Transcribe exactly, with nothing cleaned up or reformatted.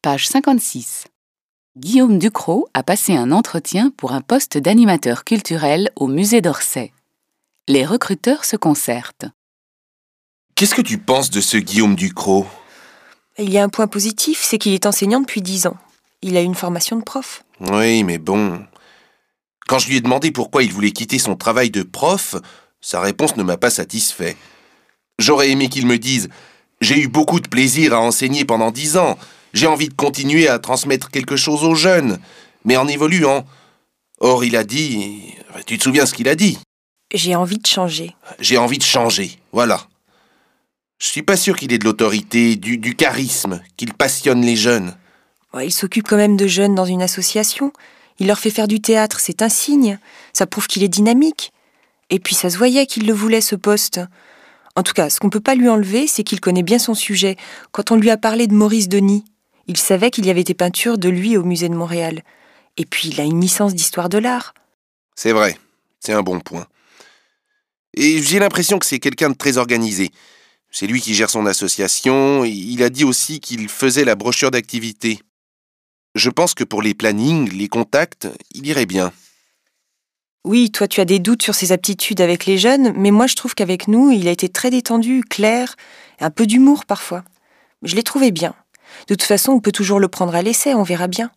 Page cinquante-six. Guillaume Ducrot a passé un entretien pour un poste d'animateur culturel au musée d'Orsay. Les recruteurs se concertent. Qu'est-ce que tu penses de ce Guillaume Ducrot ? Il y a un point positif, c'est qu'il est enseignant depuis dix ans. Il a une formation de prof. Oui, mais bon... Quand je lui ai demandé pourquoi il voulait quitter son travail de prof, sa réponse ne m'a pas satisfait. J'aurais aimé qu'il me dise « J'ai eu beaucoup de plaisir à enseigner pendant dix ans. J'ai envie de continuer à transmettre quelque chose aux jeunes, mais en évoluant. » Or, il a dit... Tu te souviens ce qu'il a dit ? J'ai envie de changer. J'ai envie de changer, voilà. Je suis pas sûr qu'il ait de l'autorité, du, du charisme, qu'il passionne les jeunes. Il s'occupe quand même de jeunes dans une association. Il leur fait faire du théâtre, c'est un signe. Ça prouve qu'il est dynamique. Et puis ça se voyait qu'il le voulait, ce poste. En tout cas, ce qu'on peut pas lui enlever, c'est qu'il connaît bien son sujet. Quand on lui a parlé de Maurice Denis, il savait qu'il y avait des peintures de lui au musée de Montréal. Et puis il a une licence d'histoire de l'art. C'est vrai, c'est un bon point. Et j'ai l'impression que c'est quelqu'un de très organisé. C'est lui qui gère son association. Il a dit aussi qu'il faisait la brochure d'activité. Je pense que pour les plannings, les contacts, il irait bien. Oui, toi tu as des doutes sur ses aptitudes avec les jeunes, mais moi je trouve qu'avec nous, il a été très détendu, clair, un peu d'humour parfois. Je l'ai trouvé bien. De toute façon, on peut toujours le prendre à l'essai, on verra bien.